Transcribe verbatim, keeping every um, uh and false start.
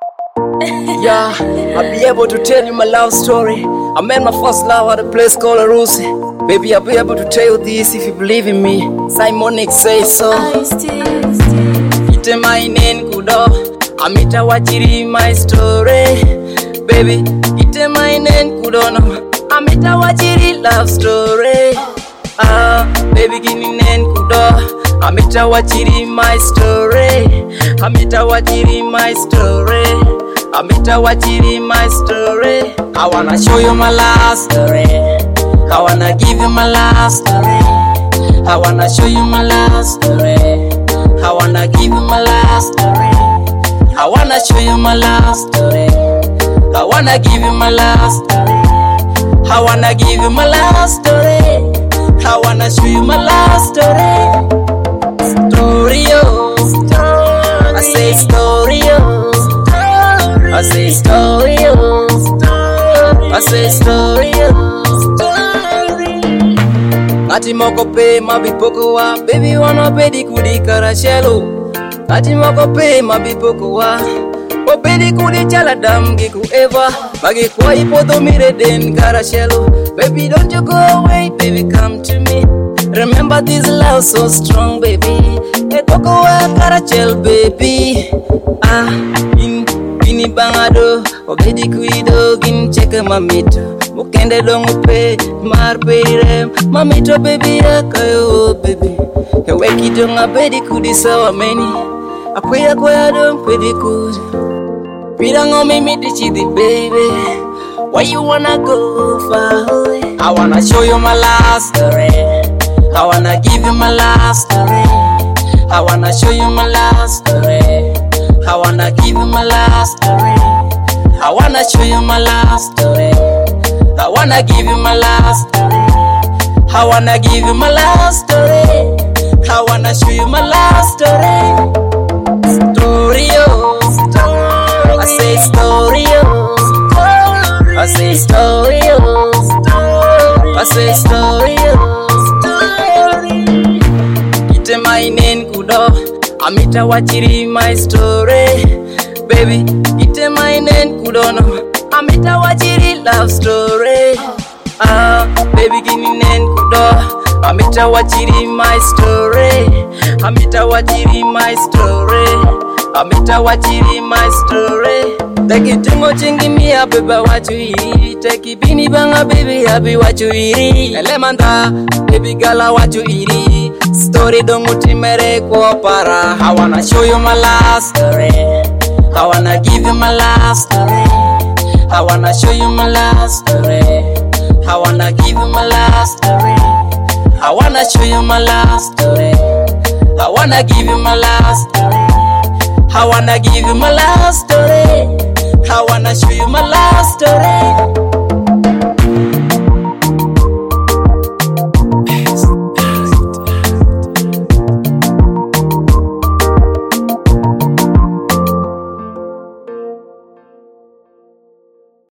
Yeah, I'll be able to tell you my love story. I met my first love at a place called Arusi. Baby, I'll be able to tell you this if you believe in me. Simonic says so. Ite mainen kudo, amita wachiri my story. Baby, ite mainen kudo no, amita wachiri love story. Ah, baby, gini nen kudo, amita wachiri my story. Amita wachiri my story. Amita wachiri my story. I wanna show you my last story. I wanna give you my last story. I wanna show you my last story. I wanna give you my last story. I wanna show you my last story. I wanna give you my last story. I wanna give you my last story. I wanna show you my last story. Story, oh, I say story, oh, I say story, oh, I say story, oh. Ngati moko pe mabipoko wa, baby wana pedi kudi karashelo. Ngati moko pe mabipoko wa, o pedi kudi chala dam giku eva. Bagi kwa ipoto mire den karashelo. Baby don't you go away, baby come to me. Remember this love so strong, baby. Etoko wa karachel, baby. Ah, in bini bangado, o pedi kuido gin cheke mamito. Mukende dongu pe, mar peirem, mamito baby akayo baby. Ewe kidonga pedi kudi sawa meni, akwaya kwaya dong pedi kudi. Pirango mimi tichidi baby, why you wanna go far away? I wanna show you my last story. I wanna give you my last story. I wanna show you my last story. I wanna give you my last story. I wanna show you my last story. I wanna give you my last story. I wanna give you my last story. I wanna show you my last story. Story, oh, I say story, oh, I say story, oh, I say story, oh. Ite mainen kudo, amita wachiri my story. Baby, ite mainen kudo no, amita wachiri love story. Ah, baby gini nen kudo, amita wachiri my story. Amita wachiri my story. Amita wachiri my story. Taki tungo chingi miya beba wachuiri. Taki bini banga baby happy wachuiri. Elementa baby gala wachuiri. Story dongu timere kwa para. I wanna show you my last story. I wanna give you my last story. I wanna show you my last story. I wanna give you my last story. I wanna show you my last story. I wanna give you my last story. I wanna give you my last story. I wanna show you my last story.